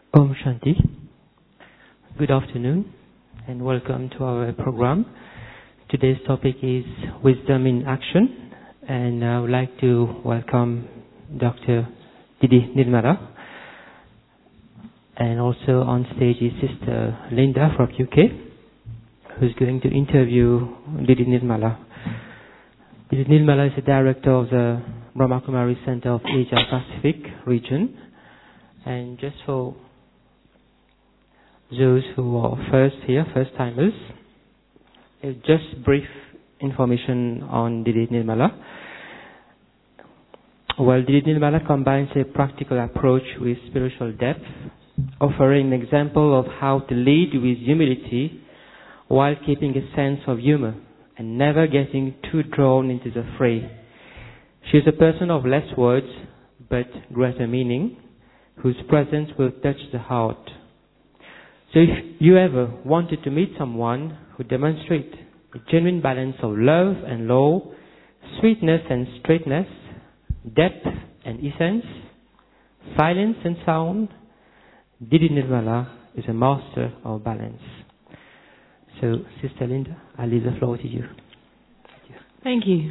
Om Shanti. Good afternoon and welcome to our program. Today's topic is Wisdom in Action, and I would like to welcome Dr. Didi Nirmala, and also on stage is Sister Linda from UK, who's going to interview Didi Nirmala. Didi Nirmala is the director of the Brahma Kumari Center of Asia Pacific region, and just for those who are first timers, just brief information on Didi Nirmala. Well, Didi Nirmala combines a practical approach with spiritual depth, offering an example of how to lead with humility while keeping a sense of humor and never getting too drawn into the fray. She is a person of less words but greater meaning, whose presence will touch the heart. So if you ever wanted to meet someone who demonstrates a genuine balance of love and law, sweetness and straightness, depth and essence, silence and sound, Didi Nirmala is a master of balance. So, Sister Linda, I leave the floor to you. Thank you.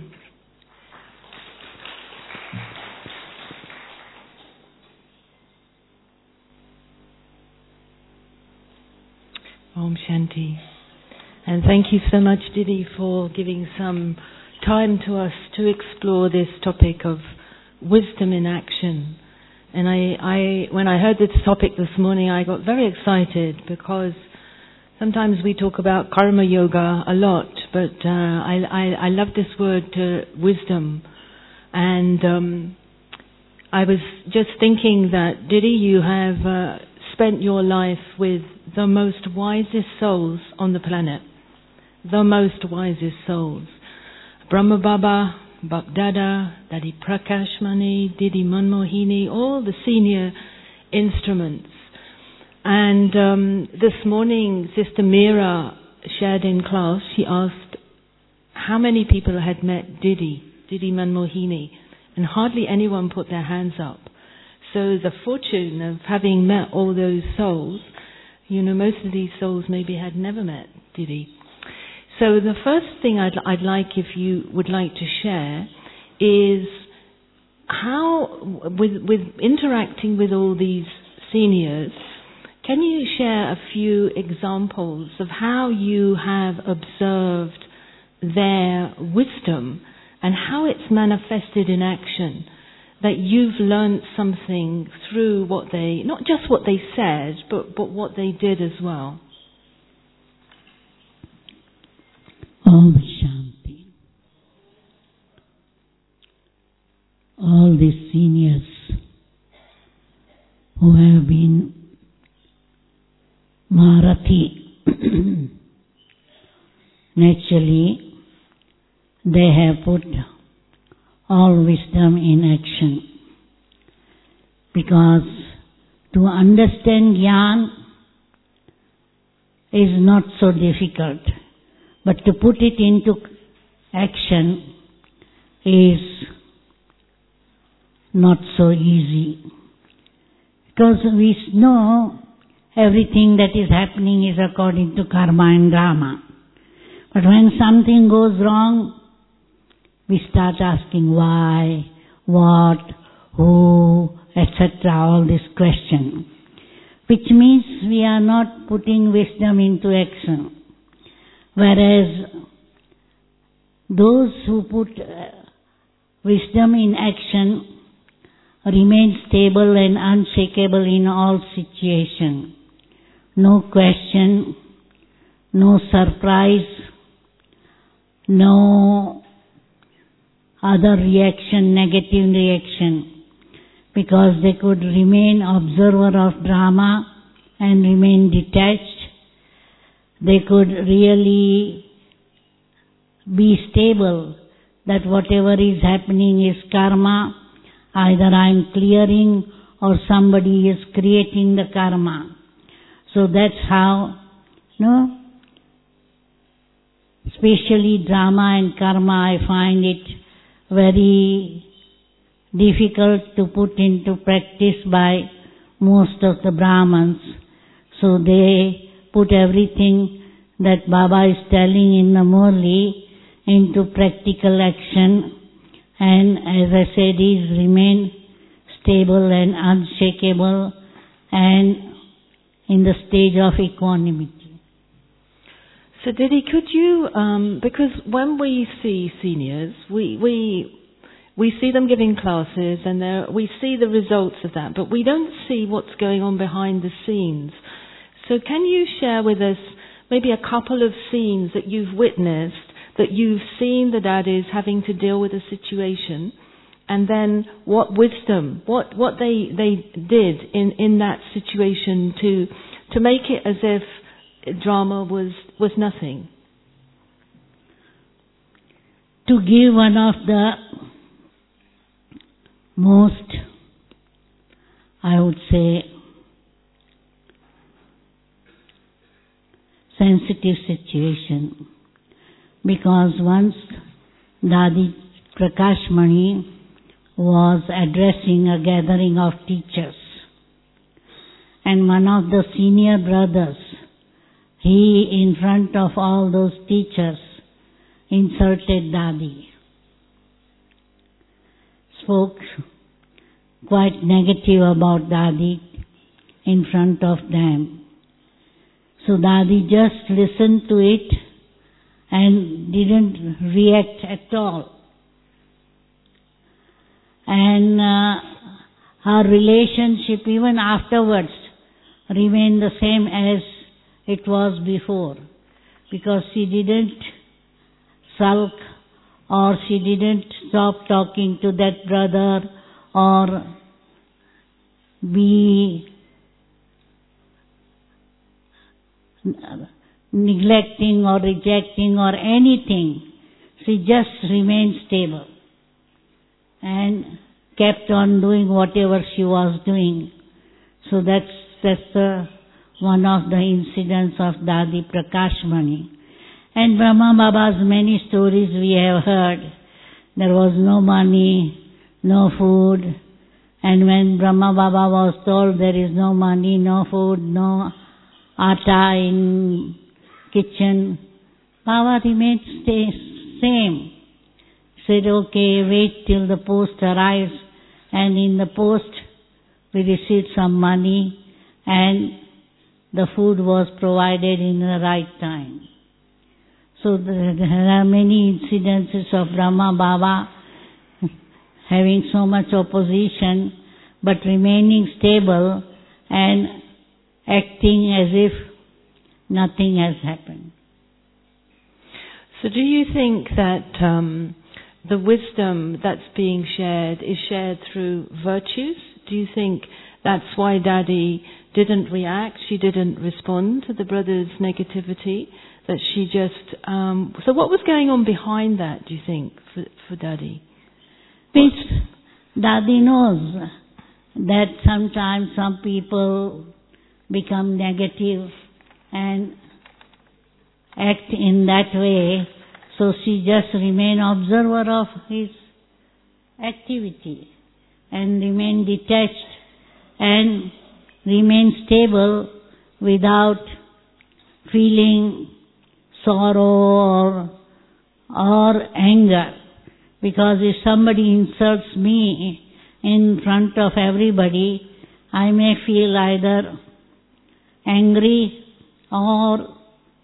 Om Shanti. And thank you so much, Didi, for giving some time to us to explore this topic of wisdom in action. And when I heard this topic this morning, I got very excited because sometimes we talk about karma yoga a lot, but I love this word, wisdom. And I was just thinking that, Didi, you have spent your life with the most wisest souls on the planet. The most wisest souls. Brahma Baba, Bap Dada, Dadi Prakash Mani, Didi Manmohini, all the senior instruments. And this morning, Sister Meera shared in class, she asked how many people had met Didi Manmohini, and hardly anyone put their hands up. So the fortune of having met all those souls, most of these souls maybe had never met Didi. So the first thing I'd like, if you would like to share, is how, with interacting with all these seniors, can you share a few examples of how you have observed their wisdom and how it's manifested in action? That you've learned something through what they, not just what they said, but what they did as well. Om Shanti. All the seniors who have been Marathi, naturally they have put all wisdom in action. Because to understand Gyan is not so difficult, but to put it into action is not so easy. Because we know everything that is happening is according to karma and drama. But when something goes wrong, we start asking why, what, who, etc., all this question. Which means we are not putting wisdom into action. Whereas those who put wisdom in action remain stable and unshakable in all situations. No question, no surprise, no other reaction, negative reaction, because they could remain observer of drama and remain detached. They could really be stable that whatever is happening is karma, either I am clearing or somebody is creating the karma. So that's how, especially drama and karma, I find it very difficult to put into practice by most of the Brahmins. So they put everything that Baba is telling in the Murli into practical action, and as I said, is remain stable and unshakable and in the stage of equanimity. So Didi, could you, because when we see seniors, we see them giving classes and we see the results of that, but we don't see what's going on behind the scenes. So can you share with us maybe a couple of scenes that you've witnessed, that you've seen the daddies having to deal with a situation, and then what wisdom, what they did in that situation to make it as if drama was nothing? To give one of the most, I would say, sensitive situation, because once Dadi Prakashmani was addressing a gathering of teachers, and one of the senior brothers, he in front of all those teachers insulted Dadi, spoke quite negative about Dadi in front of them. So Dadi just listened to it and didn't react at all. And her relationship even afterwards remained the same as it was before, because she didn't sulk or she didn't stop talking to that brother or be neglecting or rejecting or anything. She just remained stable and kept on doing whatever she was doing. So that's one of the incidents of Dadi Prakashmani. And Brahma Baba's many stories we have heard. There was no money, no food, and when Brahma Baba was told there is no money, no food, no atta in kitchen, Baba remained same. Said, okay, wait till the post arrives, and in the post we received some money and the food was provided in the right time. So there are many incidences of Brahma Baba having so much opposition but remaining stable and acting as if nothing has happened. So do you think that the wisdom that's being shared is shared through virtues? Do you think that's why Dadi didn't react, she didn't respond to the brother's negativity, that she just... so what was going on behind that, do you think, for Dadi? Dadi knows that sometimes some people become negative and act in that way, so she just remain observer of his activity and remain detached and remain stable without feeling sorrow or anger. Because if somebody insults me in front of everybody, I may feel either angry or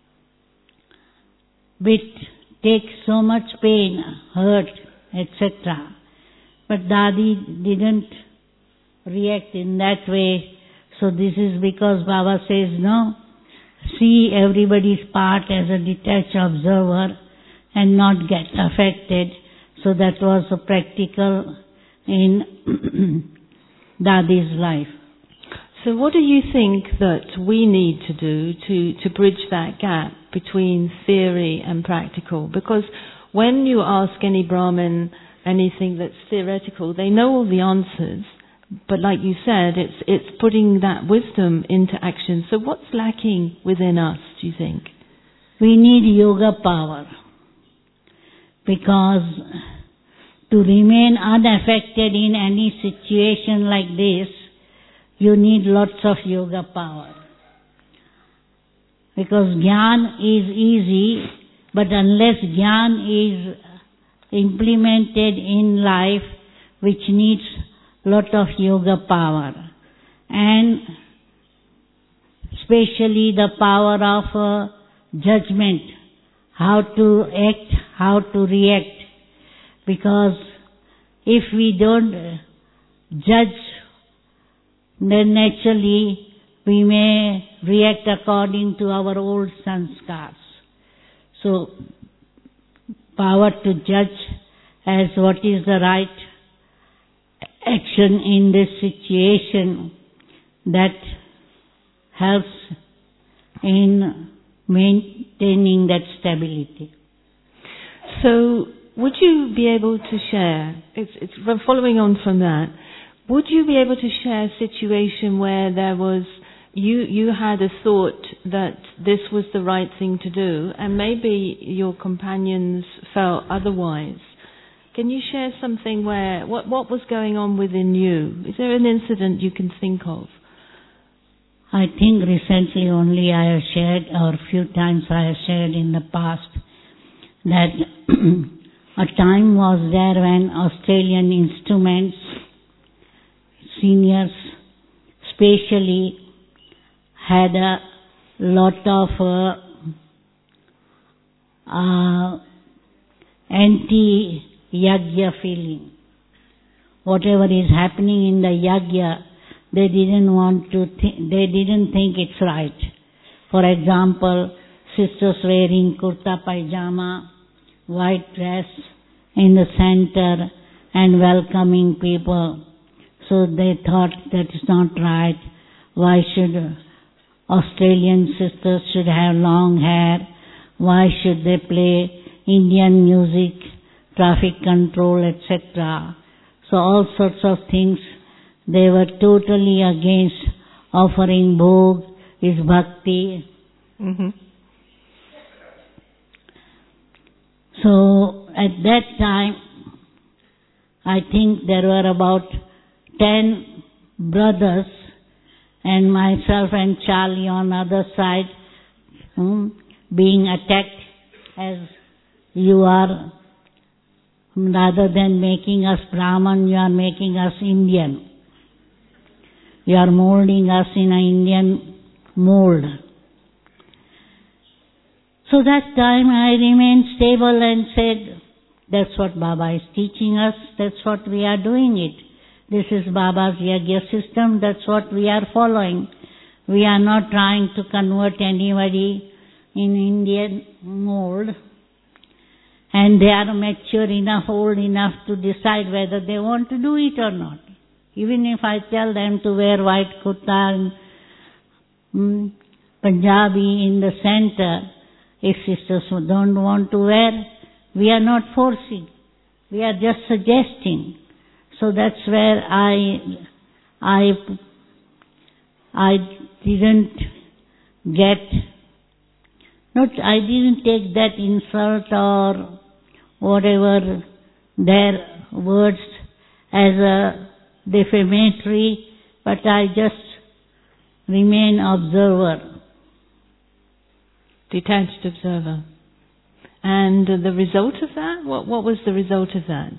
take so much pain, hurt, etc. But Dadi didn't react in that way. So this is because Baba says, no, see everybody's part as a detached observer and not get affected. So that was a practical in Dadi's life. So what do you think that we need to do to bridge that gap between theory and practical? Because when you ask any Brahmin anything that's theoretical, they know all the answers, but like you said, it's putting that wisdom into action. So what's lacking within us, do you think? We need yoga power, because to remain unaffected in any situation like this, you need lots of yoga power. Because jnana is easy, but unless jnana is implemented in life, which needs lot of yoga power, and especially the power of judgment, how to act, how to react. Because if we don't judge, then naturally we may react according to our old sanskars. So, power to judge as what is the right action in this situation, that helps in maintaining that stability. So, would you be able to share, it's following on from that, would you be able to share a situation where there was, you had a thought that this was the right thing to do, and maybe your companions felt otherwise? Can you share something where, what was going on within you? Is there an incident you can think of? I think recently only I have shared, or a few times I have shared in the past, that a time was there when Australian instruments, seniors especially, had a lot of anti-yajna feeling. Whatever is happening in the yajna, they didn't think it's right. For example, sisters wearing kurta pajama, white dress in the center and welcoming people. So they thought that is not right. Why should Australian sisters should have long hair? Why should they play Indian music, traffic control, etc.? So all sorts of things. They were totally against offering bhog, is bhakti. Mm-hmm. So at that time, I think there were about 10 brothers and myself and Charlie on the other side, being attacked as you are, rather than making us Brahman, you are making us Indian. You are molding us in an Indian mold. So that time I remained stable and said, that's what Baba is teaching us, that's what we are doing it. This is Baba's yajna system, that's what we are following. We are not trying to convert anybody in Indian mold. And they are mature enough, old enough to decide whether they want to do it or not. Even if I tell them to wear white kurta and Punjabi in the center, if sisters don't want to wear, we are not forcing. We are just suggesting. So that's where I didn't take that insult or whatever their words as a defamatory, but I just remain observer. Detached observer. And the result of that? What was the result of that?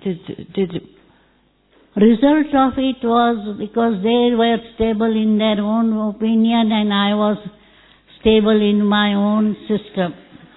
Result of it was because they were stable in their own opinion and I was stable in my own system.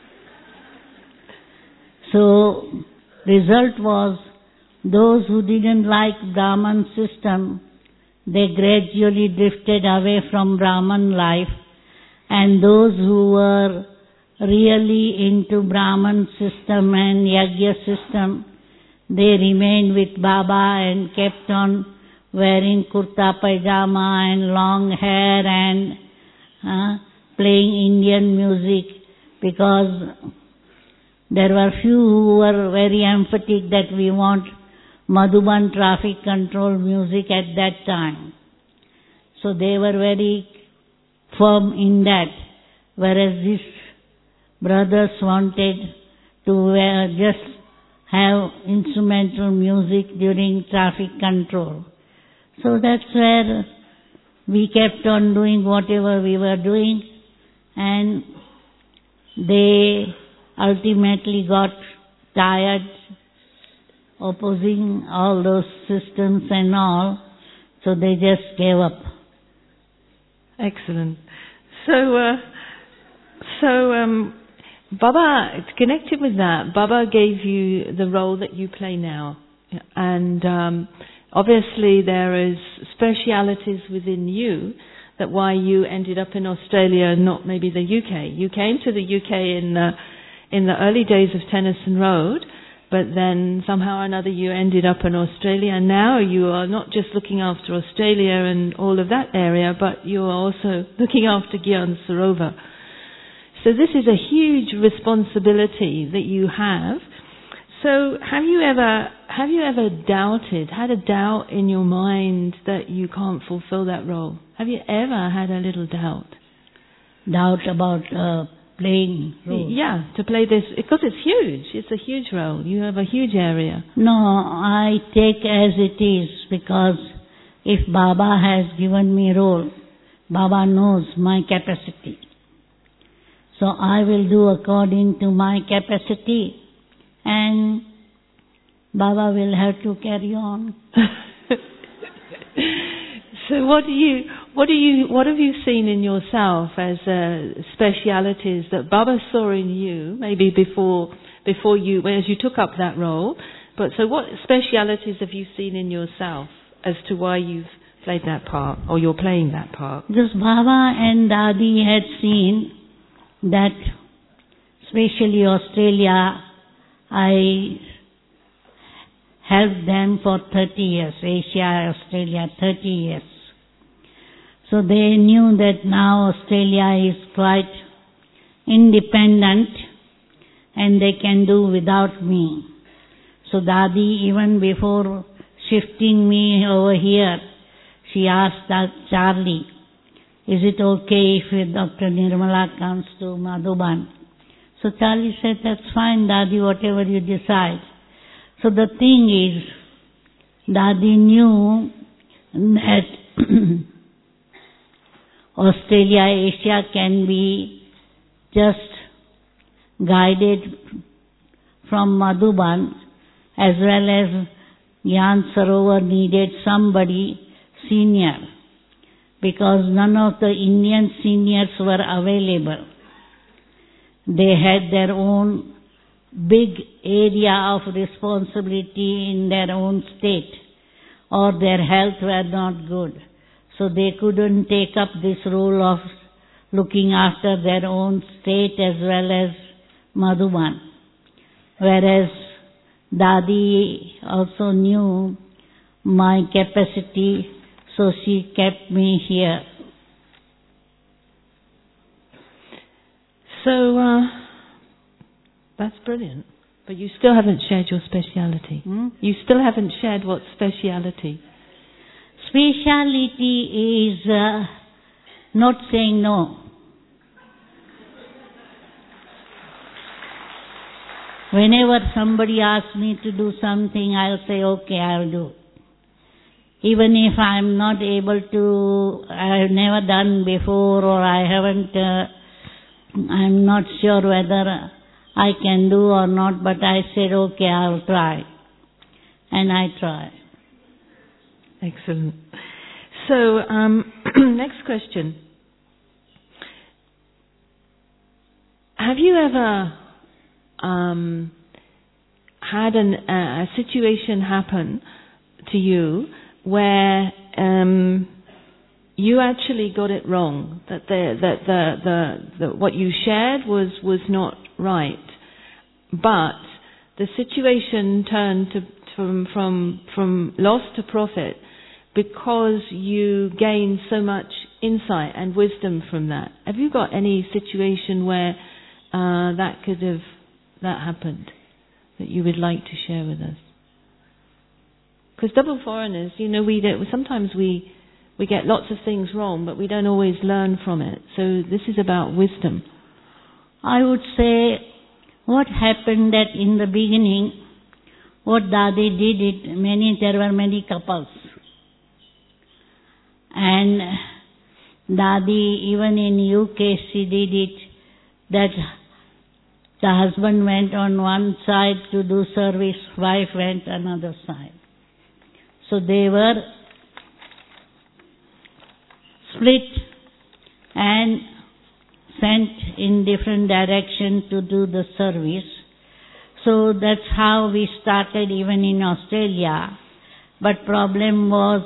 So, result was those who didn't like Brahman system, they gradually drifted away from Brahman life, and those who were really into Brahman system and yajna system, they remained with Baba and kept on wearing kurta pajama and long hair and playing Indian music, because there were few who were very emphatic that we want Madhuban traffic control music at that time. So they were very firm in that, whereas these brothers wanted to just have instrumental music during traffic control. So that's where we kept on doing whatever we were doing, and they ultimately got tired opposing all those systems and all, so they just gave up. Excellent. So Baba, connected with that, Baba gave you the role that you play now. And obviously there is specialities within you that why you ended up in Australia, not maybe the UK. You came to the UK in the early days of Tennyson Road, but then somehow or another you ended up in Australia, and now you are not just looking after Australia and all of that area, but you are also looking after Gyan Sarovar. So this is a huge responsibility that you have. So have you ever doubted, had a doubt in your mind that you can't fulfill that role? Have you ever had a little doubt? Doubt about playing role? Yeah, to play this, because it's huge. It's a huge role. You have a huge area. No, I take as it is, because if Baba has given me role, Baba knows my capacity. So I will do according to my capacity, and Baba will have to carry on. So what have you seen in yourself as specialities that Baba saw in you, maybe before you, as you took up that role? But so what specialities have you seen in yourself as to why you've played that part, or you're playing that part? Because Baba and Dadi had seen that, especially Australia, I helped them for 30 years, Asia, Australia, 30 years. So they knew that now Australia is quite independent and they can do without me. So Dadi, even before shifting me over here, she asked Charlie, is it okay if Dr. Nirmala comes to Madhuban? So Charlie said, that's fine, Dadi, whatever you decide. So the thing is, Dadi knew that Australia, Asia can be just guided from Madhuban, as well as Gyan Sarovar needed somebody senior, because none of the Indian seniors were available. They had their own big area of responsibility in their own state, or their health were not good. So they couldn't take up this role of looking after their own state as well as Madhuban. Whereas Dadi also knew my capacity, so she kept me here. So, that's brilliant. But you still haven't shared your speciality. You still haven't shared what speciality. Speciality is not saying no. Whenever somebody asks me to do something, I'll say, okay, I'll do. Even if I'm not able to, I've never done before, or I haven't, I'm not sure whether I can do or not, but I said, okay, I'll try. And I try. Excellent. So, next question. Have you ever had a situation happen to you where you actually got it wrong, that the what you shared was not right, but the situation turned from loss to profit because you gained so much insight and wisdom from that? Have you got any situation where that happened that you would like to share with us? Because double foreigners, sometimes we get lots of things wrong, but we don't always learn from it. So this is about wisdom. I would say what happened that in the beginning, what Dadi did, there were many couples. And Dadi, even in UK she did it, that the husband went on one side to do service, wife went another side. So they were split and sent in different direction to do the service. So that's how we started even in Australia. But problem was,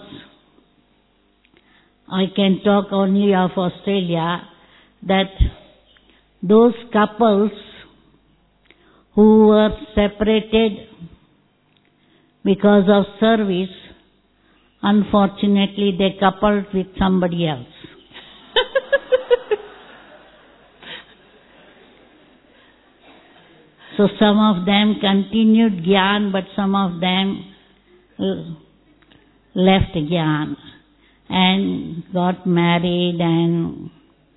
I can talk only of Australia, that those couples who were separated because of service, unfortunately they coupled with somebody else. So some of them continued Gyan, but some of them left Gyan and got married and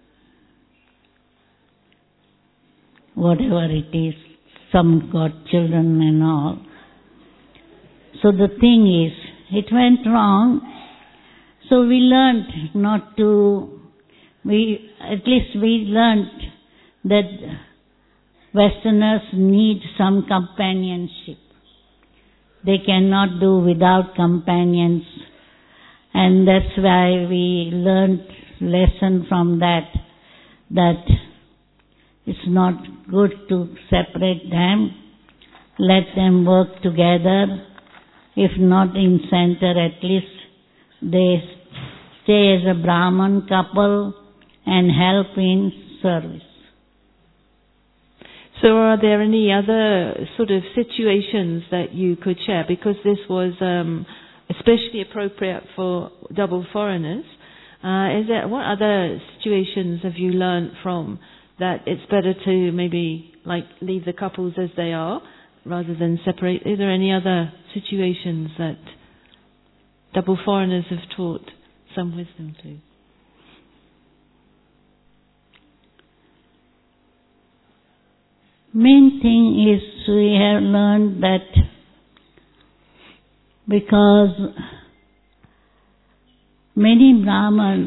whatever it is, some got children and all. So the thing is, it went wrong, so we learned not to, at least we learned that Westerners need some companionship. They cannot do without companions. And that's why we learned lesson from that it's not good to separate them. Let them work together. If not in center, at least they stay as a Brahman couple and help in service. So are there any other sort of situations that you could share? Because this was especially appropriate for double foreigners. What other situations have you learned from that it's better to maybe like leave the couples as they are rather than separate? Are there any other situations that double foreigners have taught some wisdom to? Main thing is we have learned that because many Brahmins,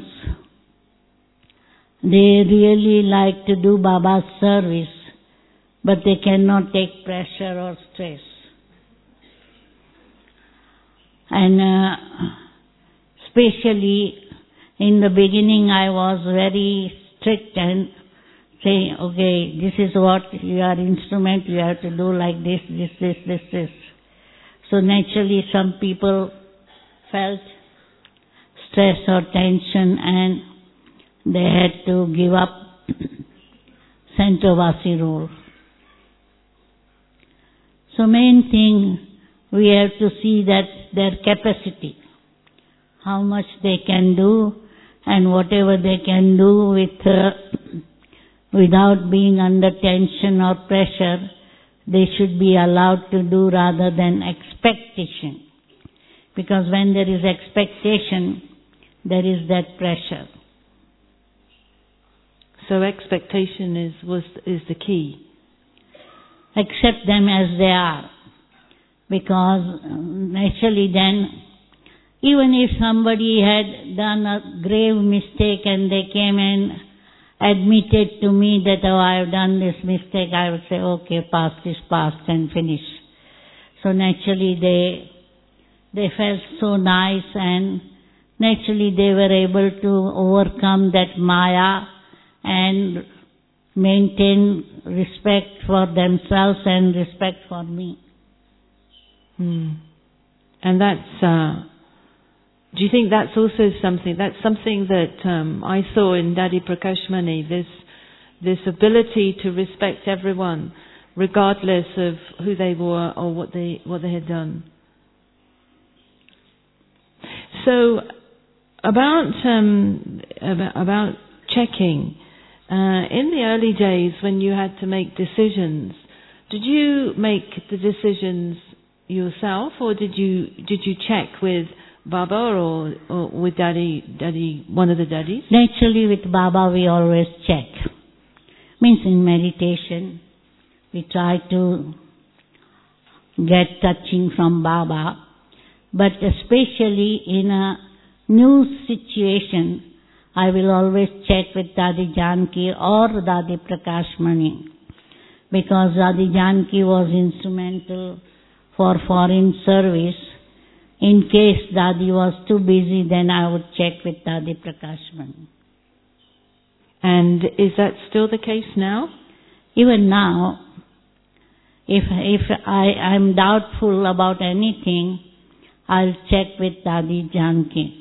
they really like to do Baba's service, but they cannot take pressure or stress. And especially in the beginning I was very strict and saying, okay, this is what your instrument, you have to do like this. So naturally some people felt stress or tension and they had to give up Centrovasi rule. So main thing, we have to see that their capacity, how much they can do and whatever they can do without being under tension or pressure, they should be allowed to do rather than expectation. Because when there is expectation, there is that pressure. So expectation is the key. Accept them as they are. Because naturally then, even if somebody had done a grave mistake and they came and admitted to me that, oh, I have done this mistake, I would say, okay, past is past and finish. So naturally they felt so nice and naturally they were able to overcome that Maya and maintain respect for themselves and respect for me. And that's, do you think that's also something that I saw in Daddy Prakash Mani, this ability to respect everyone regardless of who they were or what they had done. So about checking, in the early days when you had to make decisions, did you make the decisions yourself or did you check with Baba or with Daddy, one of the daddies? Naturally with Baba we always check. Means in meditation we try to get touching from Baba, but especially in a new situation I will always check with Dadi Janki or Dadi Prakashmani, because Dadi Janki was instrumental for foreign service. In case Dadi was too busy, then I would check with Dadi Prakashmani. And is that still the case now? Even now, if I'm doubtful about anything, I'll check with Dadi Janki.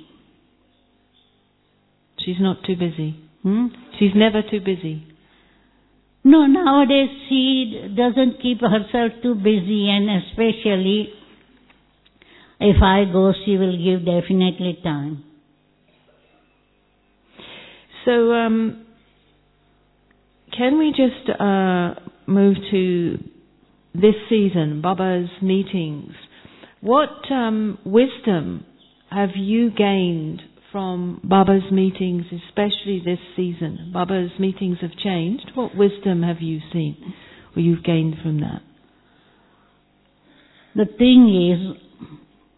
She's not too busy. She's never too busy. No, nowadays she doesn't keep herself too busy, and especially if I go, she will give definitely time. So, can we just move to this season, Baba's meetings? What wisdom have you gained from Baba's meetings, especially this season? Baba's meetings have changed. What wisdom have you seen or you've gained from that? The thing is,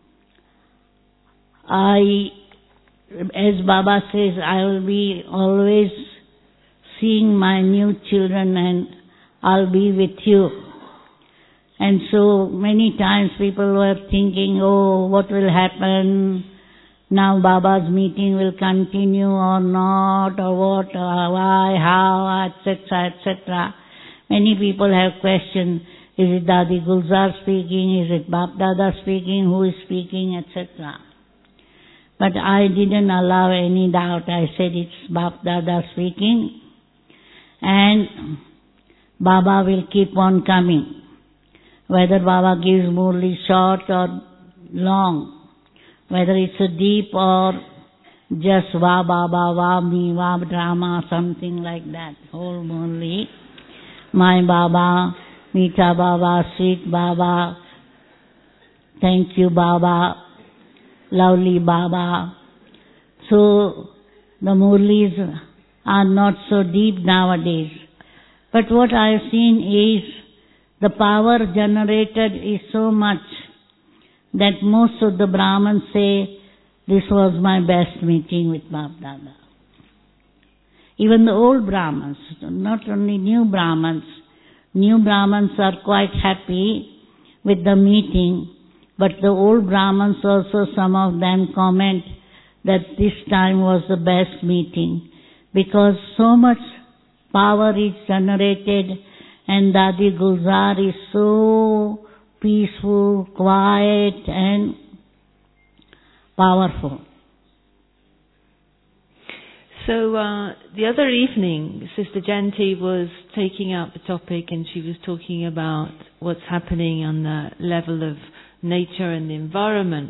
as Baba says, I will be always seeing my new children and I'll be with you. And so many times people were thinking, oh, what will happen? Now Baba's meeting will continue or not, or what, why, how, etc., etc. Many people have questioned, is it Dadi Gulzar speaking, is it Bap Dada speaking, who is speaking, etc. But I didn't allow any doubt. I said it's Bap Dada speaking, and Baba will keep on coming. Whether Baba gives Murli short or long, whether it's a deep or just Va Baba, Va Mi, Va drama, something like that, whole Murli. My Baba, Meeta Baba, Sweet Baba, Thank You Baba, Lovely Baba. So the Murlis are not so deep nowadays. But what I have seen is the power generated is so much that most of the Brahmins say, this was my best meeting with Bap Dada. Even the old Brahmins, not only new Brahmins are quite happy with the meeting, but the old Brahmins also, some of them comment that this time was the best meeting, because so much power is generated and Dadi Gulzar is so peaceful, quiet and powerful. So the other evening, Sister Janti was taking up the topic and she was talking about what's happening on the level of nature and the environment.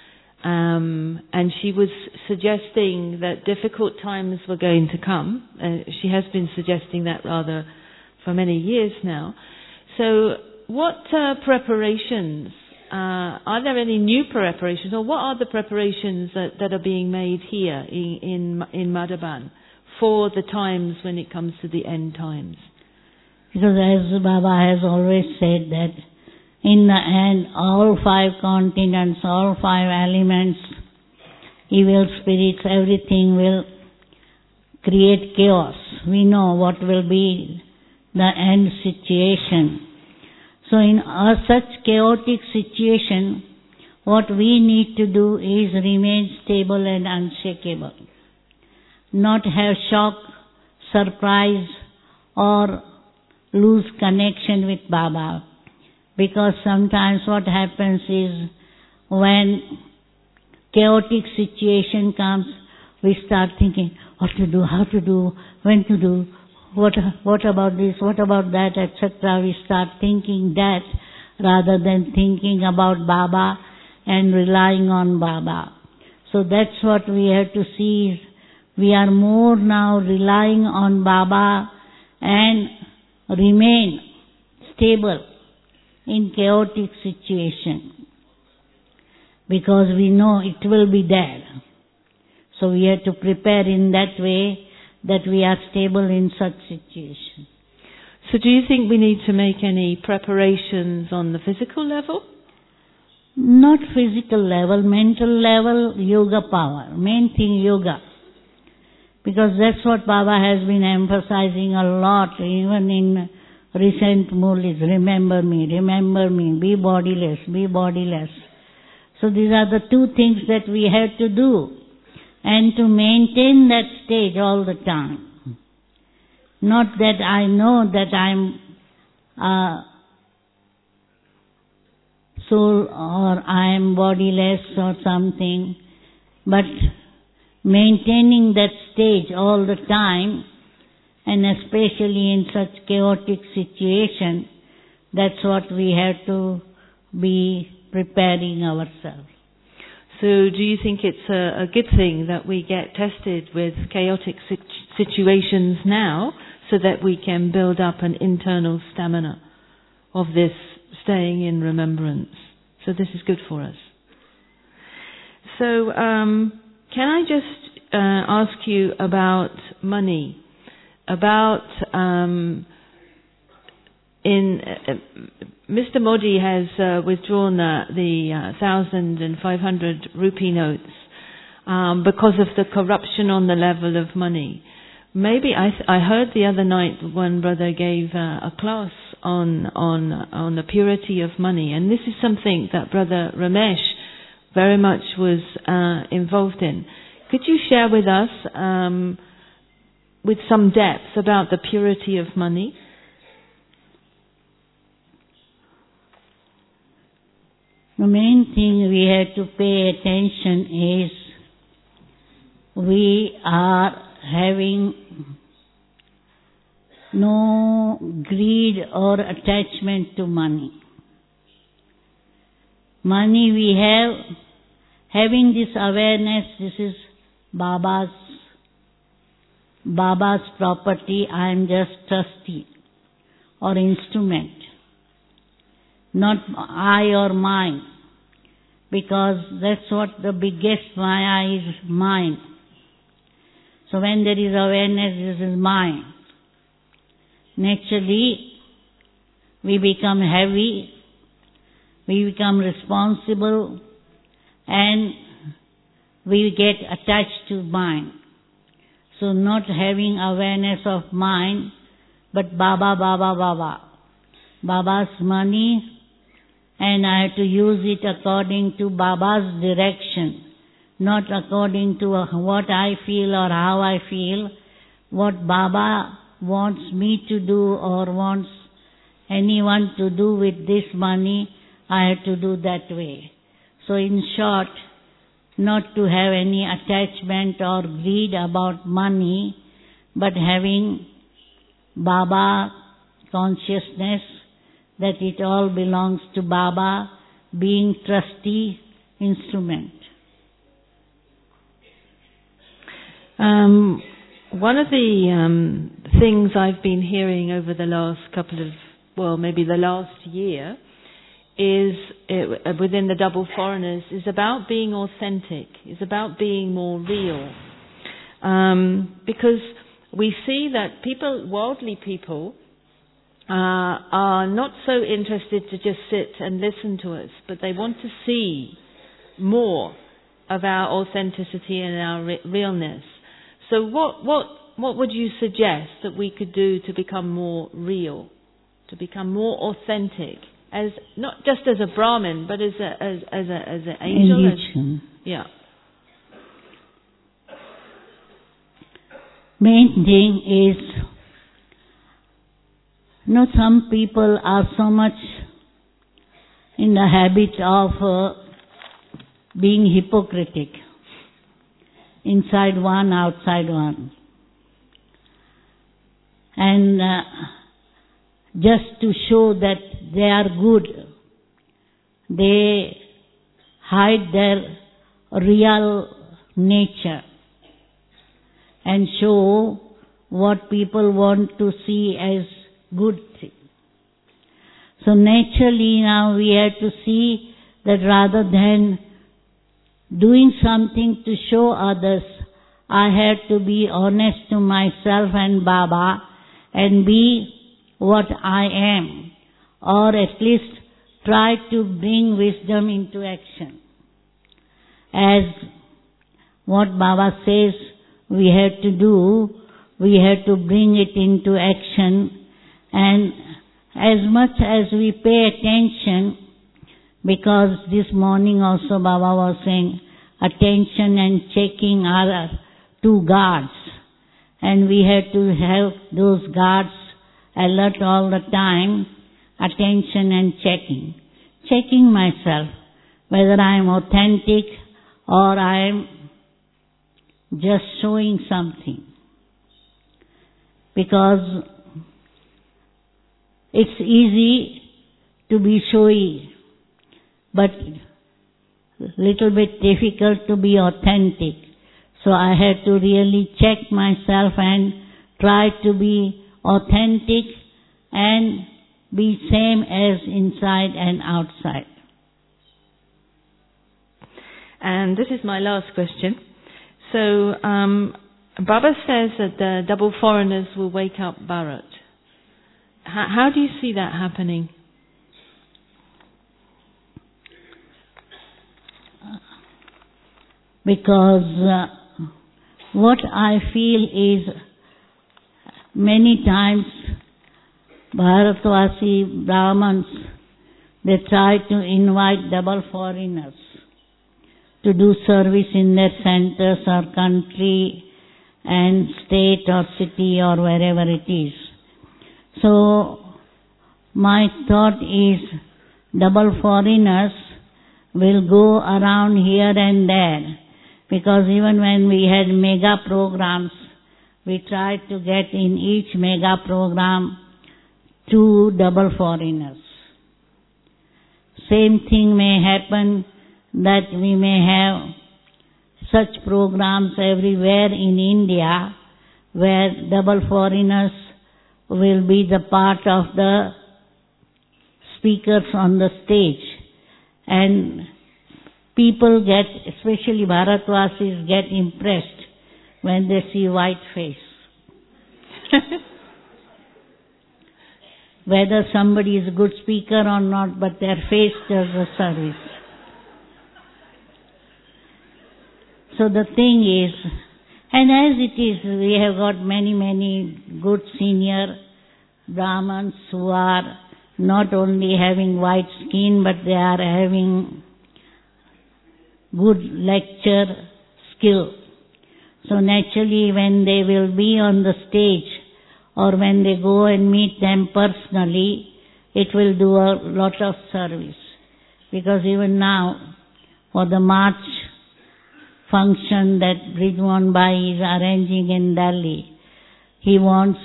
And she was suggesting that difficult times were going to come. She has been suggesting that rather for many years now. So what preparations, are there any new preparations, or what are the preparations that are being made here in Madhaban for the times when it comes to the end times? Because as Baba has always said that in the end, all 5 continents, all 5 elements, evil spirits, everything will create chaos. We know what will be the end situation. So in such chaotic situation, what we need to do is remain stable and unshakable. Not have shock, surprise, or lose connection with Baba. Because sometimes what happens is, when chaotic situation comes, we start thinking, what to do, how to do, when to do, what about this, what about that, etc. We start thinking that rather than thinking about Baba and relying on Baba. So that's what we have to see. We are more now relying on Baba and remain stable in chaotic situation, because we know it will be there. So we have to prepare in that way that we are stable in such situation. So do you think we need to make any preparations on the physical level? Not physical level, mental level, yoga power. Main thing, yoga. Because that's what Baba has been emphasizing a lot, even in recent Murlis. Remember me, be bodiless, be bodiless. So these are the two things that we have to do. And to maintain that stage all the time. Not that I know that I'm soul or I am bodiless or something, but maintaining that stage all the time, and especially in such chaotic situation, that's what we have to be preparing ourselves. So do you think it's a good thing that we get tested with chaotic situations now so that we can build up an internal stamina of this staying in remembrance? So this is good for us. So can I just ask you about money? About Mr. Modi has withdrawn the 1,000 and 500 rupee notes because of the corruption on the level of money. Maybe I heard the other night one brother gave a class on the purity of money, and this is something that Brother Ramesh very much was involved in. Could you share with us with some depth about the purity of money? The main thing we have to pay attention is we are having no greed or attachment to money. Money we have, having this awareness, this is Baba's property, I am just trustee or instrument. Not I or mine, because that's what the biggest Maya is, mine. So when there is awareness, this is mine. Naturally, we become heavy, we become responsible, and we get attached to mine. So not having awareness of mine, but Baba. Baba's money, and I have to use it according to Baba's direction, not according to what I feel or how I feel. What Baba wants me to do or wants anyone to do with this money, I have to do that way. So in short, not to have any attachment or greed about money, but having Baba consciousness that it all belongs to Baba, being trustee instrument. One of the things I've been hearing over the last maybe the last year, is within the double foreigners, is about being authentic, is about being more real. Because we see that worldly people, are not so interested to just sit and listen to us, but they want to see more of our authenticity and our realness. So what would you suggest that we could do to become more real, to become more authentic, as not just as a Brahmin, but as an angel? Yeah. Main thing is, some people are so much in the habit of being hypocritic. Inside one, outside one. And just to show that they are good, they hide their real nature and show what people want to see as good thing. So naturally now we have to see that rather than doing something to show others, I have to be honest to myself and Baba and be what I am, or at least try to bring wisdom into action. As what Baba says, we have to do, we have to bring it into action. And as much as we pay attention, because this morning also Baba was saying, attention and checking are two guards. And we have to have those guards alert all the time, attention and checking. Checking myself, whether I am authentic or I am just showing something. Because it's easy to be showy, but little bit difficult to be authentic. So I had to really check myself and try to be authentic and be same as inside and outside. And this is my last question. So, Baba says that the double foreigners will wake up Bharat. How do you see that happening? Because what I feel is many times Bharatvasi Brahmins, they try to invite double foreigners to do service in their centers or country and state or city or wherever it is. So my thought is double foreigners will go around here and there, because even when we had mega programs, we tried to get in each mega program 2 double foreigners. Same thing may happen, that we may have such programs everywhere in India where double foreigners will be the part of the speakers on the stage. And people get, especially Bharatvasis, get impressed when they see white face. Whether somebody is a good speaker or not, but their face does the service. So the thing is, and as it is, we have got many good senior Brahmins who are not only having white skin, but they are having good lecture skill. So naturally, when they will be on the stage, or when they go and meet them personally, it will do a lot of service. Because even now, for the March function that Bridgemohan Bhai is arranging in Delhi, he wants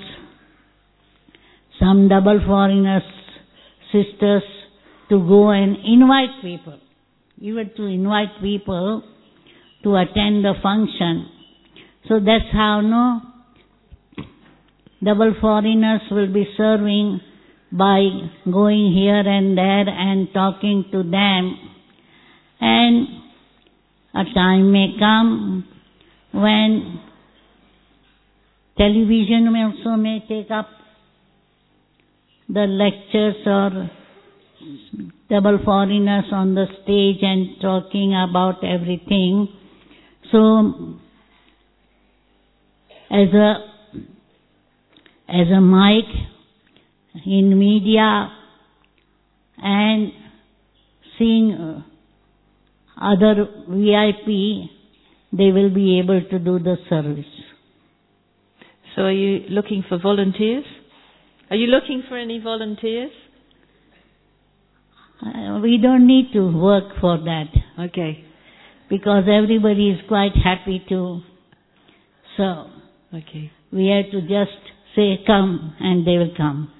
some double foreigners, sisters, to go and invite people, even to invite people to attend the function. So that's how, double foreigners will be serving by going here and there and talking to them. And a time may come when television also may take up the lectures or double foreigners on the stage and talking about everything. So, as a mic in media and seeing other VIP, they will be able to do the service. So are you looking for volunteers? Are you looking for any volunteers? We don't need to work for that. Okay. Because everybody is quite happy to. So, okay. We have to just say, come, and they will come.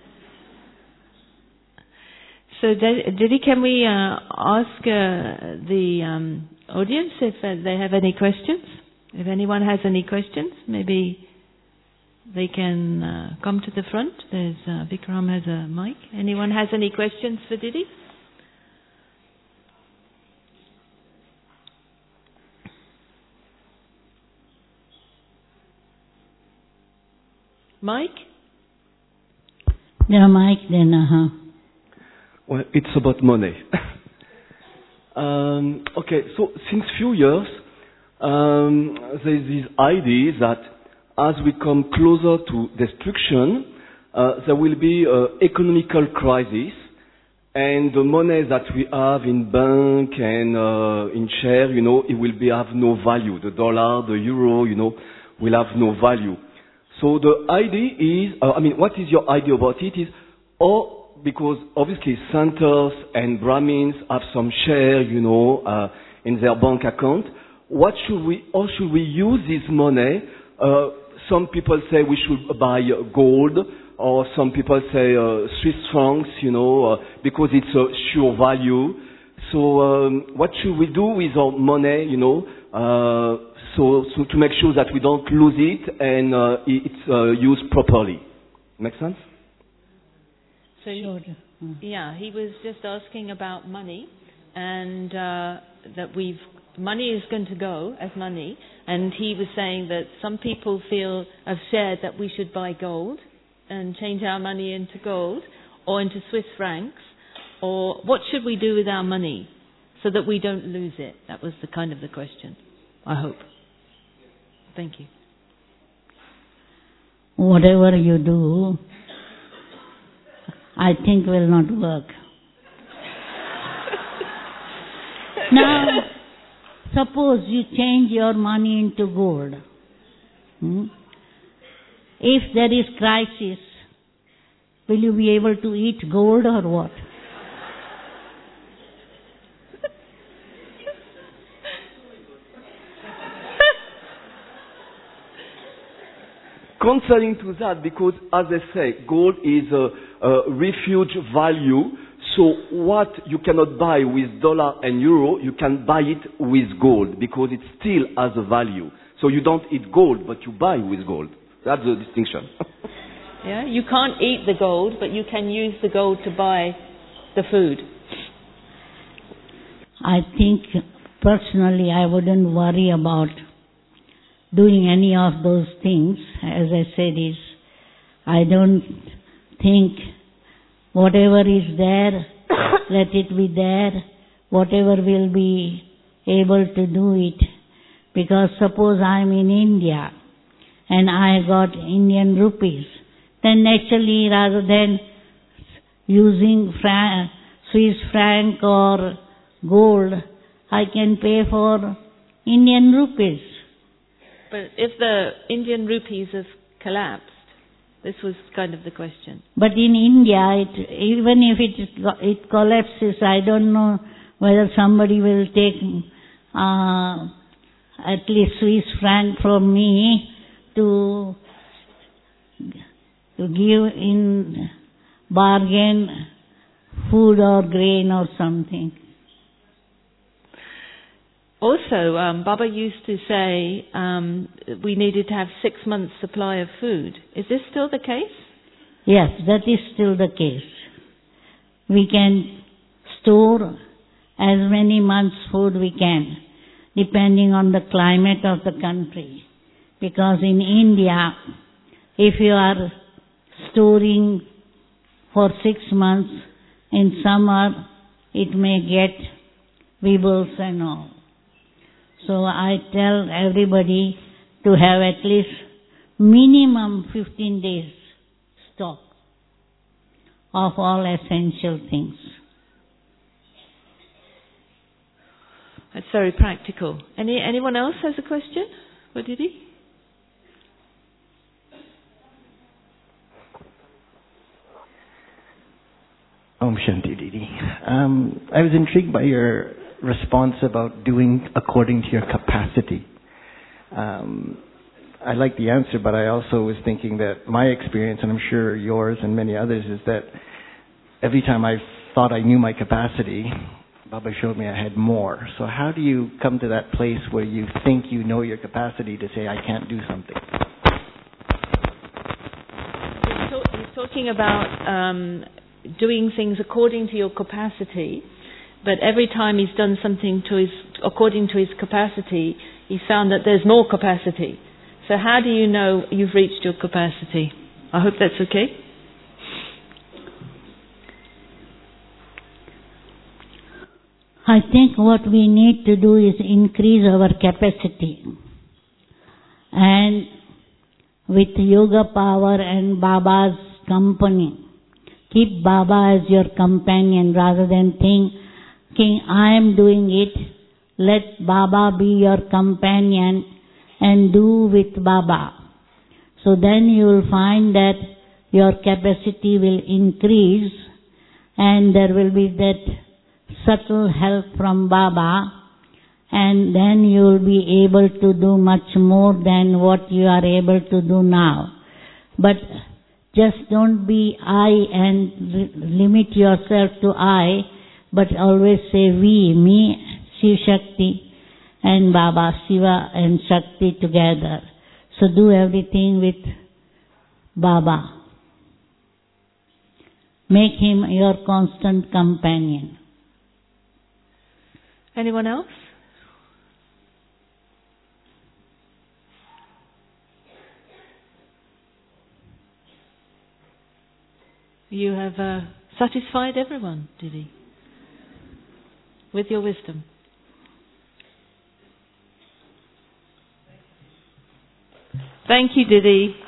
So, Didi, can we ask the audience if they have any questions? If anyone has any questions, maybe they can come to the front. There's Vikram has a mic. Anyone has any questions for Didi? Mike? Yeah, Mike, then, Well, it's about money. Okay, so since few years, there's this idea that as we come closer to destruction, there will be an economical crisis, and the money that we have in bank and in share, it will have no value. The dollar, the euro, will have no value. So the idea is, what is your idea about it? Because obviously Santos and Brahmins have some share, in their bank account. How should we use this money? Some people say we should buy gold, or some people say Swiss francs, because it's a sure value. So what should we do with our money, so to make sure that we don't lose it and it's used properly? Make sense? So, yeah, he was just asking about money, and that money is going to go as money, and he was saying that some people have shared that we should buy gold and change our money into gold or into Swiss francs, or what should we do with our money so that we don't lose it? That was the kind of the question, I hope. Thank you. Whatever you do, I think will not work. Now, suppose you change your money into gold. If there is crisis, will you be able to eat gold or what? Concerning to that, because as I say, gold is a refuge value. So what you cannot buy with dollar and euro, you can buy it with gold, because it still has a value. So you don't eat gold, but you buy with gold. That's the distinction. Yeah, you can't eat the gold, but you can use the gold to buy the food. I think personally I wouldn't worry about doing any of those things. As I said, I don't think whatever is there, let it be there. Whatever will be able to do it. Because suppose I'm in India and I got Indian rupees, then naturally rather than using Swiss franc or gold, I can pay for Indian rupees. But if the Indian rupees have collapsed, this was kind of the question. But in India, even if it collapses, I don't know whether somebody will take at least Swiss franc from me to give in bargain food or grain or something. Also, Baba used to say we needed to have 6 months' supply of food. Is this still the case? Yes, that is still the case. We can store as many months' food we can, depending on the climate of the country. Because in India, if you are storing for 6 months, in summer it may get weevils and all. So I tell everybody to have at least minimum 15 days stock of all essential things. That's very practical. Anyone else has a question? What did he? Om Shanti Didi. I was intrigued by your response about doing according to your capacity. I like the answer, but I also was thinking that my experience, and I'm sure yours and many others, is that every time I thought I knew my capacity, Baba showed me I had more. So how do you come to that place where you think you know your capacity to say, I can't do something? He's talking about doing things according to your capacity, but every time he's done something according to his capacity, he's found that there's more capacity. So how do you know you've reached your capacity? I hope that's okay. I think what we need to do is increase our capacity. And with yoga power and Baba's company, keep Baba as your companion rather than thinking, I am doing it. Let Baba be your companion and do with Baba. So then you will find that your capacity will increase and there will be that subtle help from Baba, and then you will be able to do much more than what you are able to do now. But just don't be I and limit yourself to I, but always say we, me, Shiv Shakti, and Baba, Shiva and Shakti together. So do everything with Baba. Make him your constant companion. Anyone else? You have satisfied everyone, Didi, with your wisdom. Thank you, Didi.